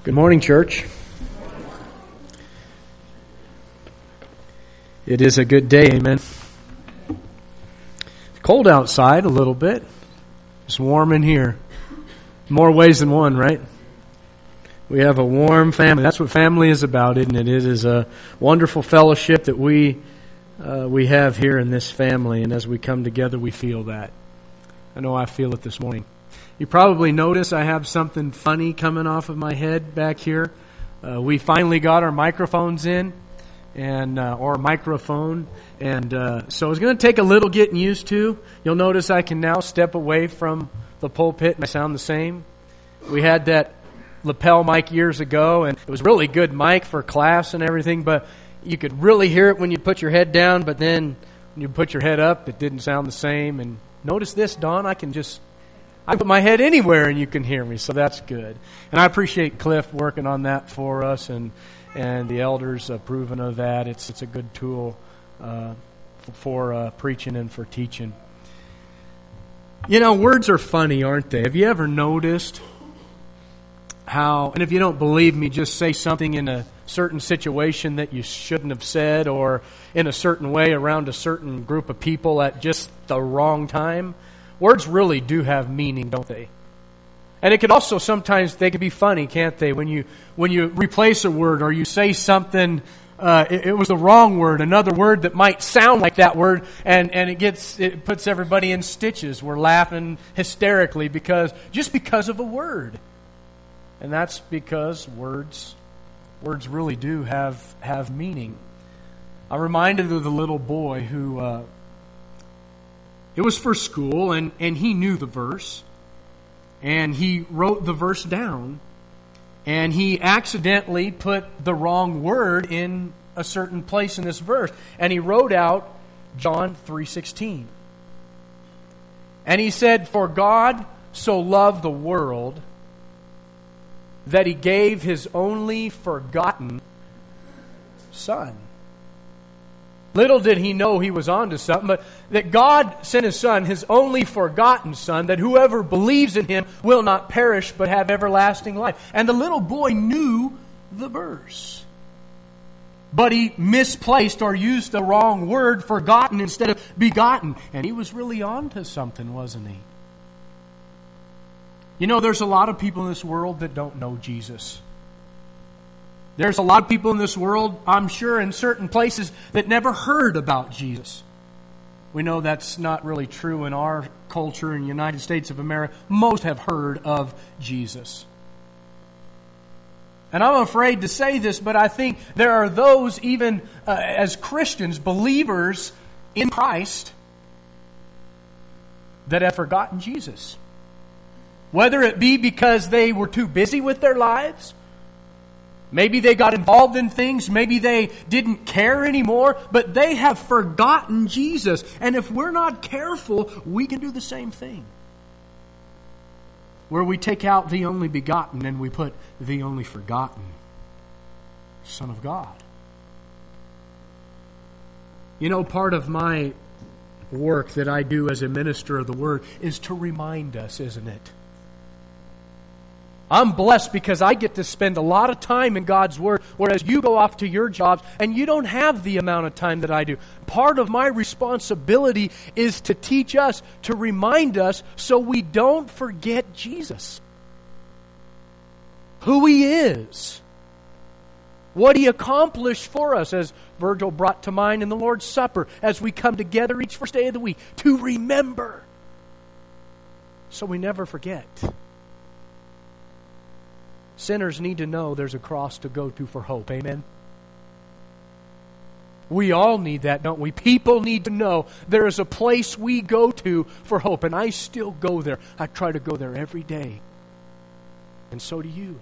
Good morning, church. It is a good day, amen. It's cold outside a little bit. It's warm in here. More ways than one, right? We have a warm family. That's what family is about, isn't it? It is a wonderful fellowship that we have here in this family, and as we come together, we feel that. I know I feel it this morning. You probably notice I have something funny coming off of my head back here. We finally got our microphones in, and or microphone, and so it's going to take a little getting used to. You'll notice I can now step away from the pulpit and I sound the same. We had that lapel mic years ago, and it was a really good mic for class and everything, but you could really hear it when you put your head down, but then when you put your head up, it didn't sound the same. And notice this, Don, I put my head anywhere and you can hear me, so that's good. And I appreciate Cliff working on that for us, and the elders approving of that. It's a good tool for preaching and for teaching. You know, words are funny, aren't they? Have you ever noticed how, and if you don't believe me, just say something in a certain situation that you shouldn't have said, or in a certain way around a certain group of people at just the wrong time. Words really do have meaning, don't they? And it could also sometimes, they could be funny, can't they? When you replace a word, or you say something, it was the wrong word, another word that might sound like that word, and it puts everybody in stitches. We're laughing hysterically just because of a word. And that's because words really do have meaning. I'm reminded of the little boy who, it was for school, and he knew the verse, and he wrote the verse down, and he accidentally put the wrong word in a certain place in this verse, and he wrote out John 3:16. And he said, "For God so loved the world that He gave His only forgotten Son." Little did he know he was on to something, but that God sent His Son, His only forgotten Son, that whoever believes in Him will not perish but have everlasting life. And the little boy knew the verse, but he misplaced or used the wrong word, forgotten, instead of begotten. And he was really on to something, wasn't he? You know, there's a lot of people in this world that don't know Jesus. There's a lot of people in this world, I'm sure, in certain places that never heard about Jesus. We know that's not really true in our culture in the United States of America. Most have heard of Jesus. And I'm afraid to say this, but I think there are those, even as Christians, believers in Christ, that have forgotten Jesus. Whether it be because they were too busy with their lives, maybe they got involved in things, maybe they didn't care anymore, but they have forgotten Jesus. And if we're not careful, we can do the same thing. Where we take out the only begotten and we put the only forgotten Son of God. You know, part of my work that I do as a minister of the Word is to remind us, isn't it? I'm blessed because I get to spend a lot of time in God's Word, whereas you go off to your jobs and you don't have the amount of time that I do. Part of my responsibility is to teach us, to remind us, so we don't forget Jesus. Who He is. What He accomplished for us, as Virgil brought to mind in the Lord's Supper, as we come together each first day of the week, to remember, so we never forget. Sinners need to know there's a cross to go to for hope. Amen? We all need that, don't we? People need to know there is a place we go to for hope. And I still go there. I try to go there every day. And so do you.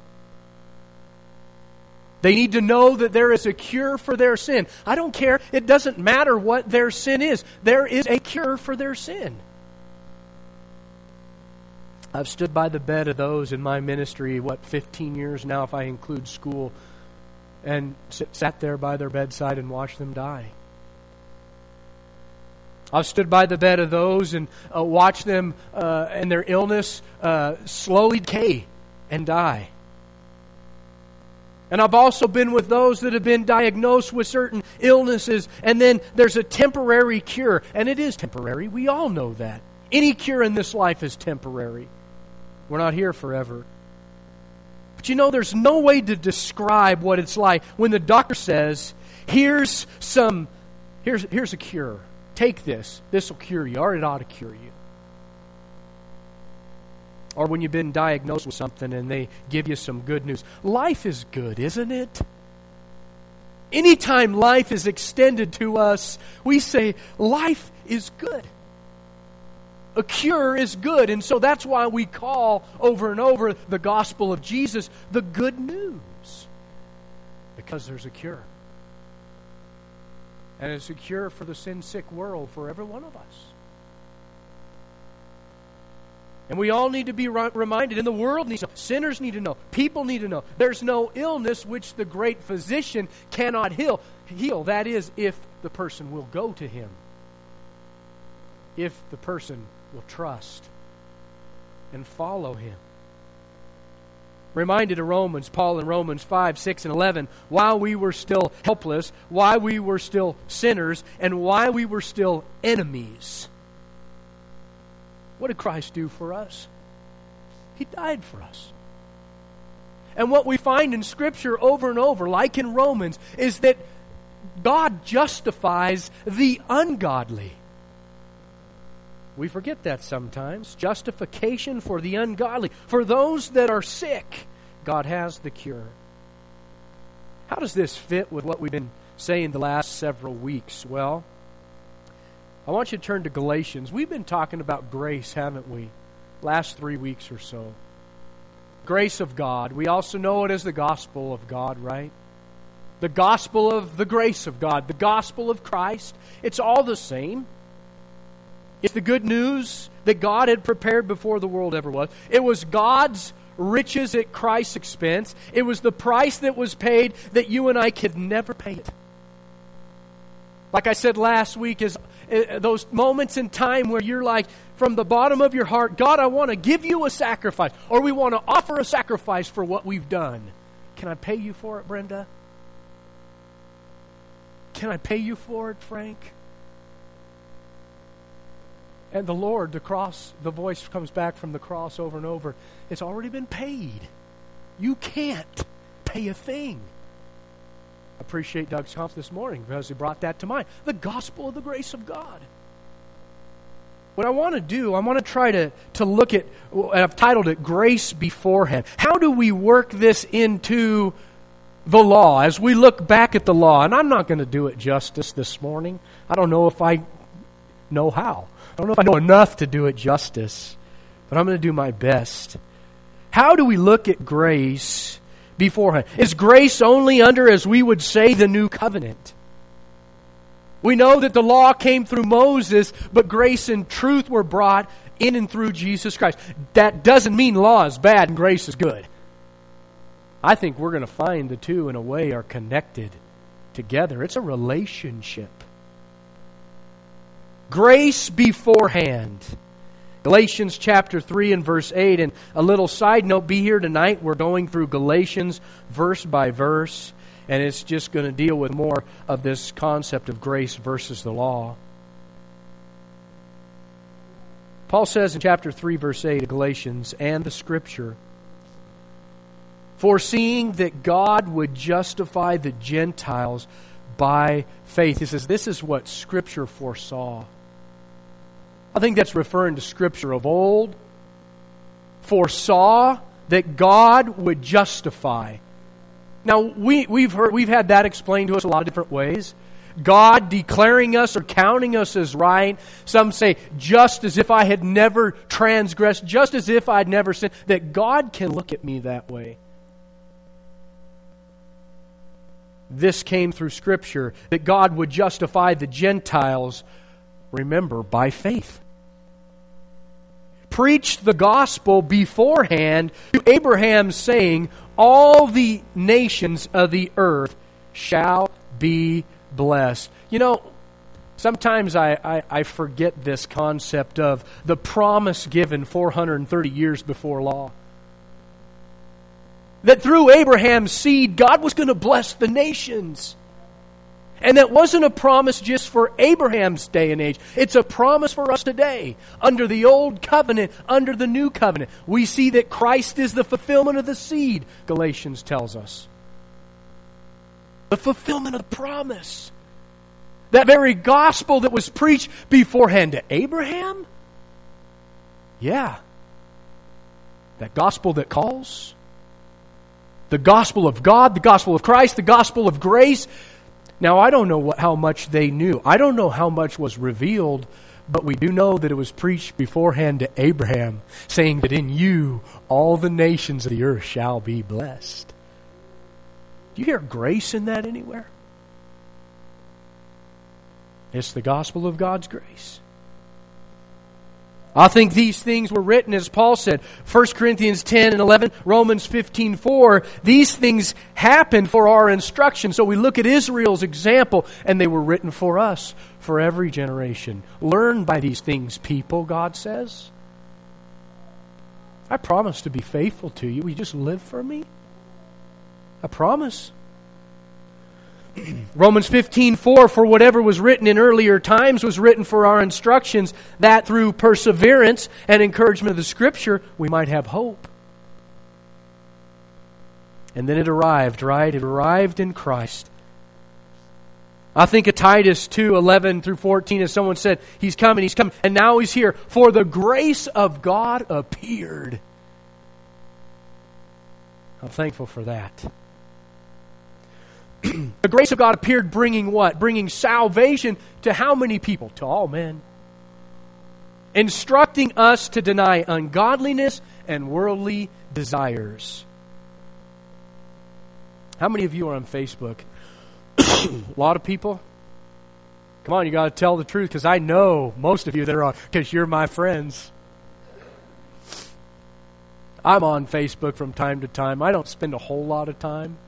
They need to know that there is a cure for their sin. I don't care. It doesn't matter what their sin is. There is a cure for their sin. I've stood by the bed of those in my ministry, 15 years now if I include school, and sat there by their bedside and watched them die. I've stood by the bed of those and watched them and their illness slowly decay and die. And I've also been with those that have been diagnosed with certain illnesses, and then there's a temporary cure. And it is temporary. We all know that. Any cure in this life is temporary. We're not here forever. But you know, there's no way to describe what it's like when the doctor says, here's a cure. Take this. This will cure you, or it ought to cure you. Or when you've been diagnosed with something and they give you some good news. Life is good, isn't it? Anytime life is extended to us, we say, life is good. A cure is good. And so that's why we call over and over the gospel of Jesus the good news. Because there's a cure. And it's a cure for the sin-sick world, for every one of us. And we all need to be reminded, and the world needs to know, sinners need to know, people need to know, there's no illness which the great physician cannot heal. That is, if the person will go to Him. If the person will trust and follow Him. Reminded of Romans, Paul in Romans 5, 6, and 11, while we were still helpless, while we were still sinners, and while we were still enemies. What did Christ do for us? He died for us. And what we find in Scripture over and over, like in Romans, is that God justifies the ungodly. We forget that sometimes. Justification for the ungodly. For those that are sick, God has the cure. How does this fit with what we've been saying the last several weeks? Well, I want you to turn to Galatians. We've been talking about grace, haven't we? Last 3 weeks or so. Grace of God. We also know it as the gospel of God, right? The gospel of the grace of God. The gospel of Christ. It's all the same. It's the good news that God had prepared before the world ever was. It was God's riches at Christ's expense. It was the price that was paid that you and I could never pay it. Like I said last week, is those moments in time where you're like, from the bottom of your heart, God, I want to give you a sacrifice. Or we want to offer a sacrifice for what we've done. Can I pay you for it, Brenda? Can I pay you for it, Frank? And the Lord, the cross, the voice comes back from the cross over and over. It's already been paid. You can't pay a thing. I appreciate Doug's comments this morning because he brought that to mind. The gospel of the grace of God. What I want to do, I want to try to look at, I've titled it Grace Beforehand. How do we work this into the law as we look back at the law? And I'm not going to do it justice this morning. I don't know if I know how. I don't know if I know enough to do it justice, but I'm going to do my best. How do we look at grace beforehand? Is grace only under, as we would say, the new covenant? We know that the law came through Moses, but grace and truth were brought in and through Jesus Christ. That doesn't mean law is bad and grace is good. I think we're going to find the two in a way are connected together. It's a relationship. Grace beforehand. Galatians chapter 3 and verse 8. And a little side note, be here tonight. We're going through Galatians verse by verse. And it's just going to deal with more of this concept of grace versus the law. Paul says in chapter 3 verse 8 of Galatians, and the Scripture, foreseeing that God would justify the Gentiles by faith. He says this is what Scripture foresaw. I think that's referring to Scripture of old. Foresaw that God would justify. Now, we've had that explained to us a lot of different ways. God declaring us or counting us as right. Some say, just as if I had never transgressed, just as if I'd never sinned, that God can look at me that way. This came through Scripture, that God would justify the Gentiles, remember, by faith. Preached the gospel beforehand to Abraham, saying, all the nations of the earth shall be blessed. You know, sometimes I forget this concept of the promise given 430 years before law. That through Abraham's seed, God was going to bless the nations. And that wasn't a promise just for Abraham's day and age. It's a promise for us today. Under the old covenant, under the new covenant. We see that Christ is the fulfillment of the seed, Galatians tells us. The fulfillment of the promise. That very gospel that was preached beforehand to Abraham? Yeah. That gospel that calls. The gospel of God, the gospel of Christ, the gospel of grace. Now, I don't know how much they knew. I don't know how much was revealed, but we do know that it was preached beforehand to Abraham, saying that in you all the nations of the earth shall be blessed. Do you hear grace in that anywhere? It's the gospel of God's grace. I think these things were written, as Paul said, 1 Corinthians 10 and 11, Romans 15:4. These things happened for our instruction. So we look at Israel's example, and they were written for us, for every generation. Learn by these things, people, God says. I promise to be faithful to you. Will you just live for me? I promise. Romans 15:4, for whatever was written in earlier times was written for our instructions, that through perseverance and encouragement of the Scripture, we might have hope. And then it arrived, right? It arrived in Christ. I think of Titus 2:11 through 14, as someone said, He's coming, and now He's here. For the grace of God appeared. I'm thankful for that. The grace of God appeared bringing what? Bringing salvation to how many people? To all men. Instructing us to deny ungodliness and worldly desires. How many of you are on Facebook? A lot of people? Come on, you got to tell the truth, because I know most of you that are on, because you're my friends. I'm on Facebook from time to time. I don't spend a whole lot of time.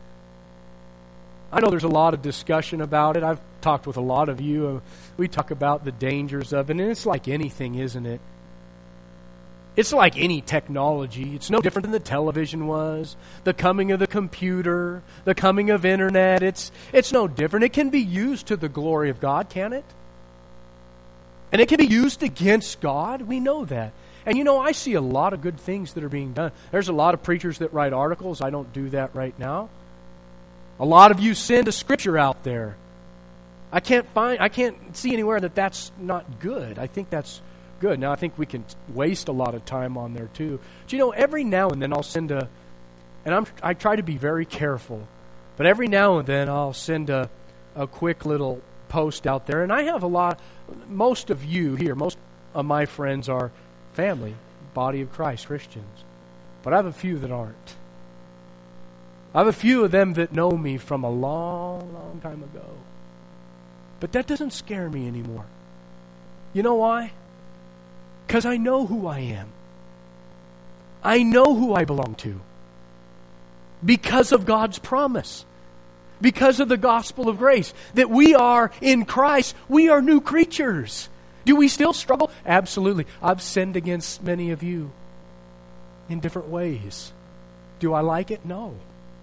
I know there's a lot of discussion about it. I've talked with a lot of you. We talk about the dangers of it, and it's like anything, isn't it? It's like any technology. It's no different than the television was, the coming of the computer, the coming of internet. It's no different. It can be used to the glory of God, can it? And it can be used against God. We know that. And you know, I see a lot of good things that are being done. There's a lot of preachers that write articles. I don't do that right now. A lot of you send a scripture out there. I can't see anywhere that that's not good. I think that's good. Now, I think we can waste a lot of time on there too. But you know, every now and then I'll send I try to be very careful, but every now and then I'll send a quick little post out there. And I have most of you here, most of my friends are family, body of Christ, Christians. But I have a few that aren't. I have a few of them that know me from a long, long time ago. But that doesn't scare me anymore. You know why? Because I know who I am. I know who I belong to. Because of God's promise. Because of the gospel of grace. That we are in Christ. We are new creatures. Do we still struggle? Absolutely. I've sinned against many of you in different ways. Do I like it? No.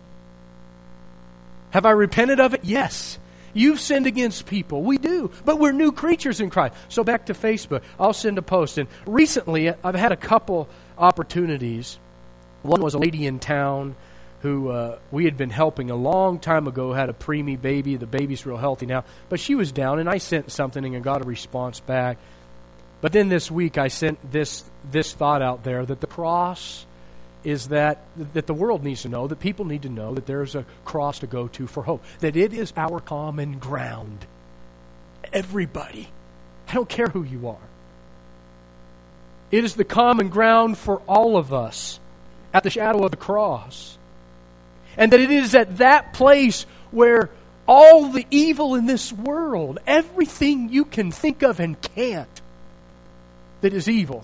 Have I repented of it? Yes. You've sinned against people. We do. But we're new creatures in Christ. So back to Facebook. I'll send a post. And recently, I've had a couple opportunities. One was a lady in town who we had been helping a long time ago, had a preemie baby. The baby's real healthy now. But she was down, and I sent something and got a response back. But then this week, I sent this thought out there that the cross is that the world needs to know, that people need to know that there's a cross to go to for hope. That it is our common ground. Everybody. I don't care who you are. It is the common ground for all of us at the shadow of the cross. And that it is at that place where all the evil in this world, everything you can think of and can't, that is evil,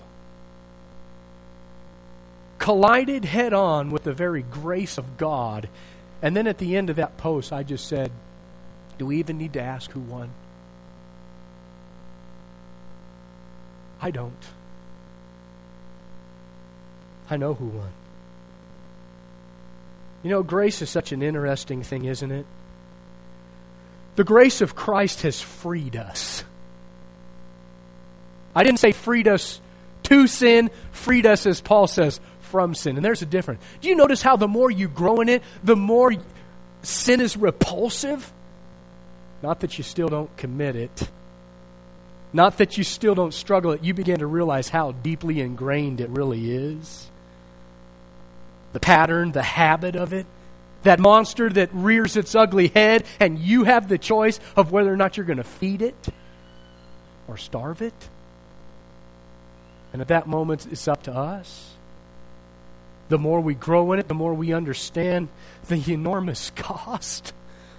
collided head on with the very grace of God. And then at the end of that post, I just said, do we even need to ask who won? I don't. I know who won. You know, grace is such an interesting thing, isn't it? The grace of Christ has freed us. I didn't say freed us to sin, freed us, as Paul says, from sin. And there's a difference. Do you notice how the more you grow in it, the more sin is repulsive? Not that you still don't commit it. Not that you still don't struggle it. You begin to realize how deeply ingrained it really is. The pattern, the habit of it. That monster that rears its ugly head, and you have the choice of whether or not you're going to feed it or starve it. And at that moment, it's up to us. The more we grow in it, the more we understand the enormous cost.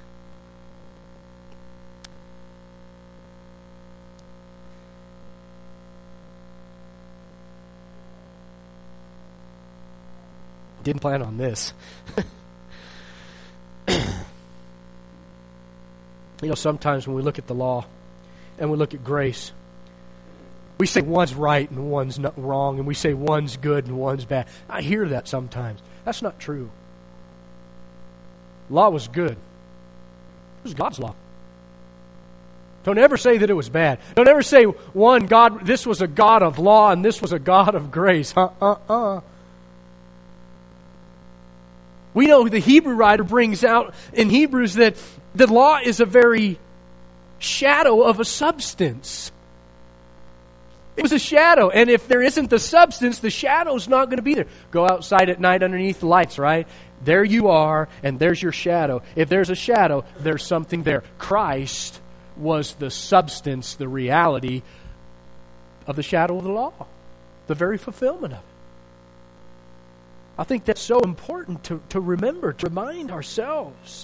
Didn't plan on this. You know, sometimes when we look at the law and we look at grace, we say one's right and one's not wrong, and we say one's good and one's bad. I hear that sometimes. That's not true. Law was good. It was God's law. Don't ever say that it was bad. Don't ever say this was a God of law and this was a God of grace. We know the Hebrew writer brings out in Hebrews that the law is a very shadow of a substance. It was a shadow, and if there isn't the substance, the shadow's not going to be there. Go outside at night underneath the lights, right? There you are, and there's your shadow. If there's a shadow, there's something there. Christ was the substance, the reality of the shadow of the law, the very fulfillment of it. I think that's so important to remember, to remind ourselves.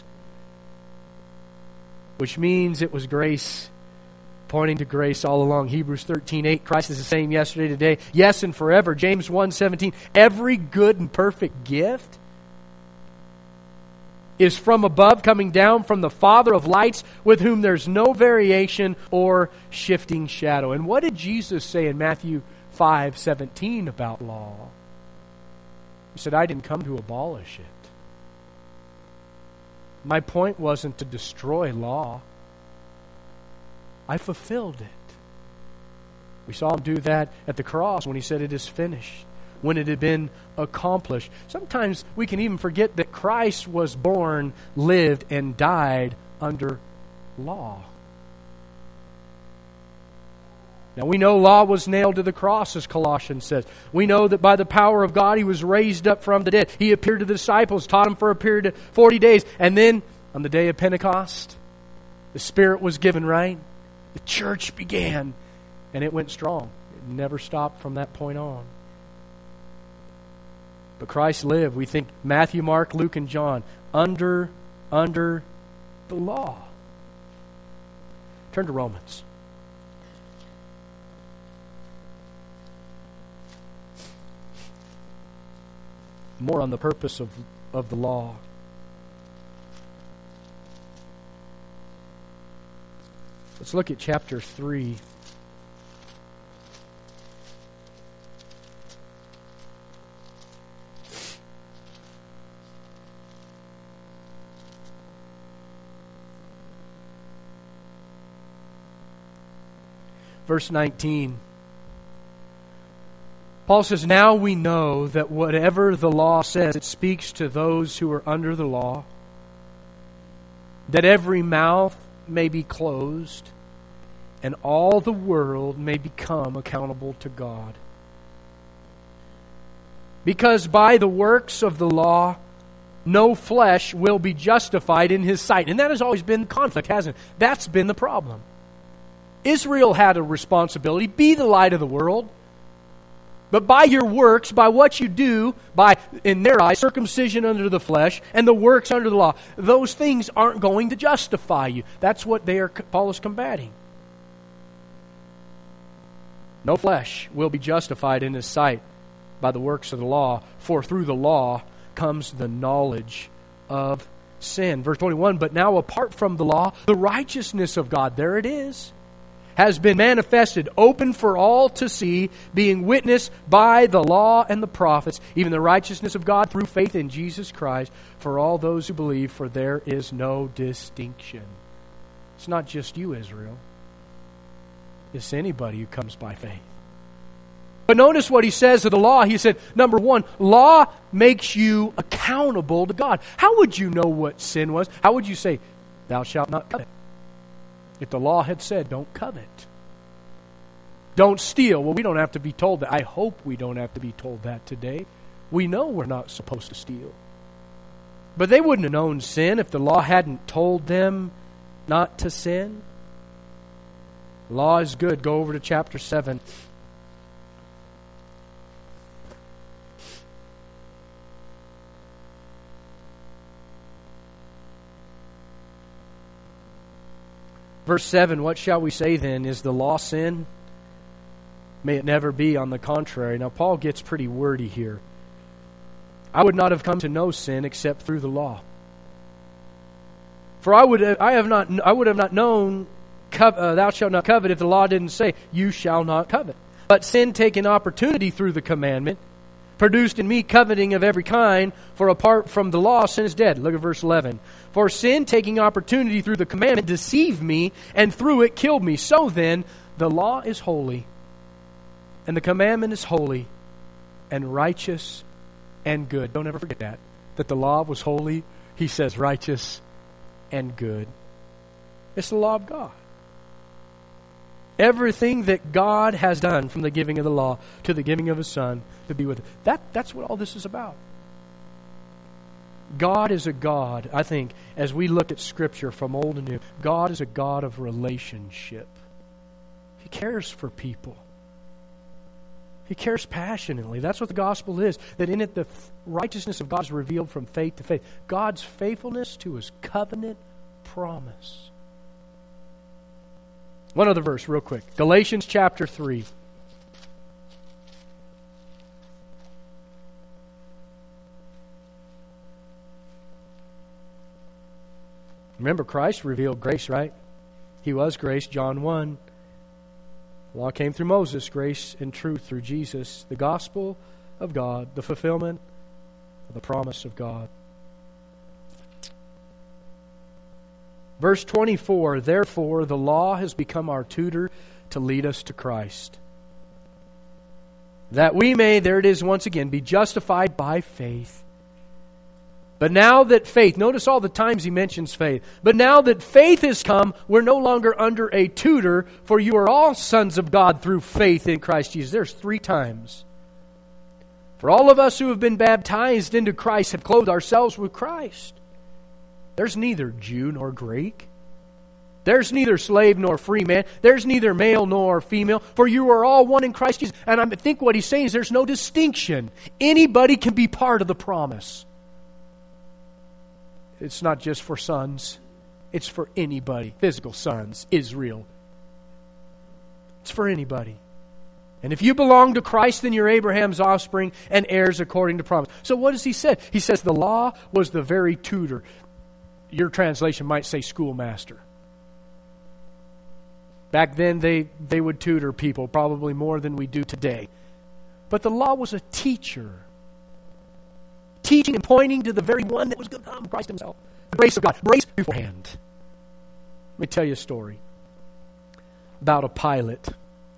Which means it was grace, pointing to grace all along. Hebrews 13:8, Christ is the same yesterday, today, yes, and forever. James 1:17, every good and perfect gift is from above, coming down from the Father of lights, with whom there's no variation or shifting shadow. And what did Jesus say in Matthew 5:17 about law? He said, I didn't come to abolish it. My point wasn't to destroy law. I fulfilled it. We saw him do that at the cross when he said it is finished, when it had been accomplished. Sometimes we can even forget that Christ was born, lived, and died under law. Now we know law was nailed to the cross, as Colossians says. We know that by the power of God he was raised up from the dead. He appeared to the disciples, taught them for a period of 40 days. And then on the day of Pentecost, the Spirit was given, right? The church began, and it went strong. It never stopped from that point on. But Christ lived, we think, Matthew, Mark, Luke, and John, under the law. Turn to Romans. More on the purpose of the law. Let's look at chapter 3. Verse 19. Paul says, now we know that whatever the law says, it speaks to those who are under the law, that every mouth may be closed, and all the world may become accountable to God. Because by the works of the law, no flesh will be justified in his sight. And that has always been the conflict, hasn't it? That's been the problem. Israel had a responsibility, be the light of the world. But by your works, by what you do, by, in their eyes, circumcision under the flesh and the works under the law, those things aren't going to justify you. That's what Paul is combating. No flesh will be justified in his sight by the works of the law, for through the law comes the knowledge of sin. Verse 21, but now apart from the law, the righteousness of God, there it is, has been manifested, open for all to see, being witnessed by the law and the prophets, even the righteousness of God through faith in Jesus Christ, for all those who believe, for there is no distinction. It's not just you, Israel. It's anybody who comes by faith. But notice what he says of the law. He said, number one, law makes you accountable to God. How would you know what sin was? How would you say, thou shalt not covet? If the law had said, don't covet. Don't steal. Well, we don't have to be told that. I hope we don't have to be told that today. We know we're not supposed to steal. But they wouldn't have known sin if the law hadn't told them not to sin. Law is good. Go over to chapter 7. Verse 7, what shall we say then? Is the law sin? May it never be, on the contrary. Now, Paul gets pretty wordy here. I would not have come to know sin except through the law. For I would have not known thou shalt not covet if the law didn't say, you shall not covet. But sin taking opportunity through the commandment produced in me coveting of every kind, for apart from the law, sin is dead. Look at verse 11. For sin, taking opportunity through the commandment, deceived me, and through it killed me. So then, the law is holy, and the commandment is holy, and righteous, and good. Don't ever forget that the law was holy, he says righteous, and good. It's the law of God. Everything that God has done from the giving of the law to the giving of His Son to be with it. That's what all this is about. God is a God, I think, as we look at Scripture from old and new, God is a God of relationship. He cares for people. He cares passionately. That's what the gospel is. That in it the righteousness of God is revealed from faith to faith. God's faithfulness to His covenant promise. One other verse real quick. Galatians chapter 3. Remember, Christ revealed grace, right? He was grace, John 1. Law came through Moses, grace and truth through Jesus. The gospel of God, the fulfillment of the promise of God. Verse 24, therefore the law has become our tutor to lead us to Christ, that we may, there it is once again, be justified by faith. But now that faith, notice all the times he mentions faith, but now that faith has come, we're no longer under a tutor, for you are all sons of God through faith in Christ Jesus. There's 3 times. For all of us who have been baptized into Christ have clothed ourselves with Christ. There's neither Jew nor Greek. There's neither slave nor free man. There's neither male nor female. For you are all one in Christ Jesus. And I think what he's saying is there's no distinction. Anybody can be part of the promise. It's not just for sons. It's for anybody. Physical sons, Israel. It's for anybody. And if you belong to Christ, then you're Abraham's offspring and heirs according to promise. So what does he say? He says the law was the very tutor. Your translation might say schoolmaster. Back then they would tutor people probably more than we do today. But the law was a teacher. Teaching and pointing to the very one that was going to come, Christ Himself. The grace of God. Grace beforehand. Let me tell you a story about a pilot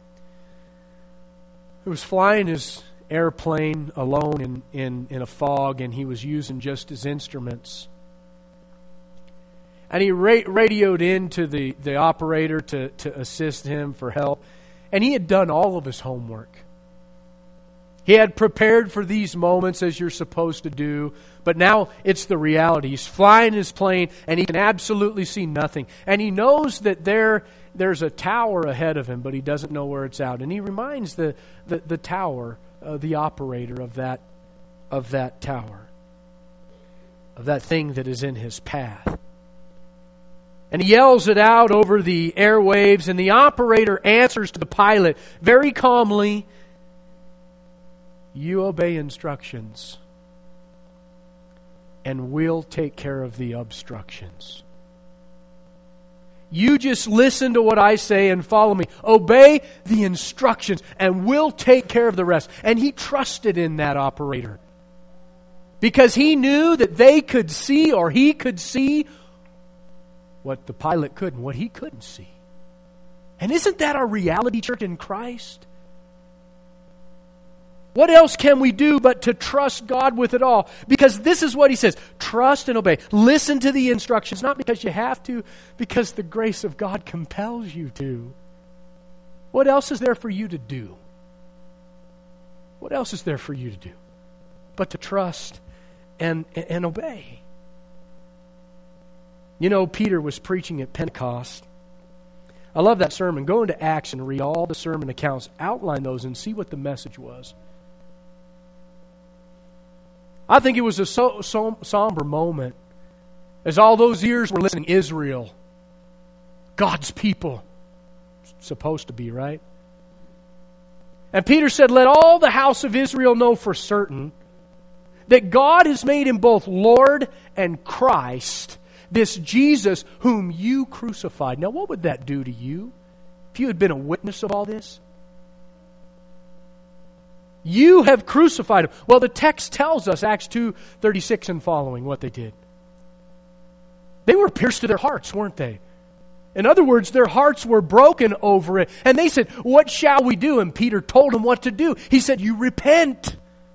who was flying his airplane alone in a fog, and he was using just his instruments. And he radioed in to the operator to assist him for help. And he had done all of his homework. He had prepared for these moments as you're supposed to do. But now it's the reality. He's flying his plane and he can absolutely see nothing. And he knows that there's a tower ahead of him, but he doesn't know where it's at. And he reminds the tower, the operator of that tower, of that thing that is in his path. And he yells it out over the airwaves, and the operator answers to the pilot very calmly, you obey instructions, and we'll take care of the obstructions. You just listen to what I say and follow me. Obey the instructions, and we'll take care of the rest. And he trusted in that operator. Because he knew that they could see, or he could see, what the pilot couldn't, what he couldn't see. And isn't that our reality, church, in Christ? What else can we do but to trust God with it all? Because this is what he says. Trust and obey. Listen to the instructions, not because you have to, because the grace of God compels you to. What else is there for you to do? What else is there for you to do but to trust and obey? You know, Peter was preaching at Pentecost. I love that sermon. Go into Acts and read all the sermon accounts. Outline those and see what the message was. I think it was a somber moment as all those ears were listening. Israel, God's people, supposed to be, right? And Peter said, let all the house of Israel know for certain that God has made him both Lord and Christ, this Jesus whom you crucified. Now, what would that do to you if you had been a witness of all this? You have crucified him. Well, the text tells us, Acts 2:36 and following, what they did. They were pierced to their hearts, weren't they? In other words, their hearts were broken over it. And they said, what shall we do? And Peter told them what to do. He said, you repent.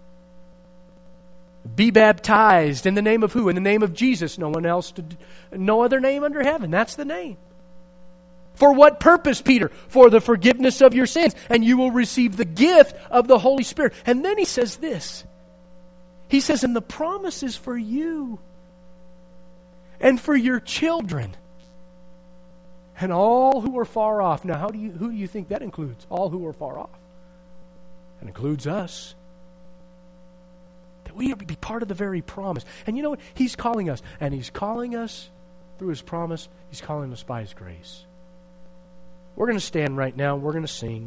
Be baptized in the name of who? In the name of Jesus. No other name under heaven. That's the name. For what purpose, Peter? For the forgiveness of your sins. And you will receive the gift of the Holy Spirit. And then he says this. He says, and the promise is for you and for your children and all who are far off. Now, who do you think that includes? All who are far off. That includes us. That we be part of the very promise. And you know what? He's calling us. And he's calling us through his promise. He's calling us by his grace. We're going to stand right now. We're going to sing.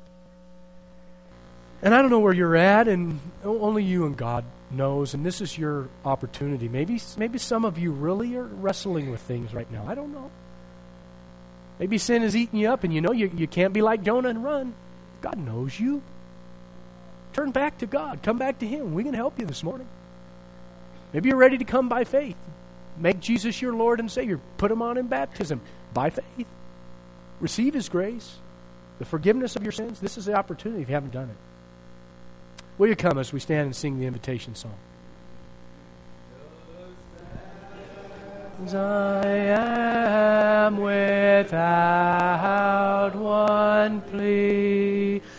And I don't know where you're at, and only you and God knows. And this is your opportunity. Maybe some of you really are wrestling with things right now. I don't know. Maybe sin is eating you up, and you know you can't be like Jonah and run. God knows you. Turn back to God. Come back to him. We can help you this morning. Maybe you're ready to come by faith. Make Jesus your Lord and Savior. Put him on in baptism by faith. Receive his grace, the forgiveness of your sins. This is the opportunity if you haven't done it. Will you come as we stand and sing the invitation song? I am without one plea,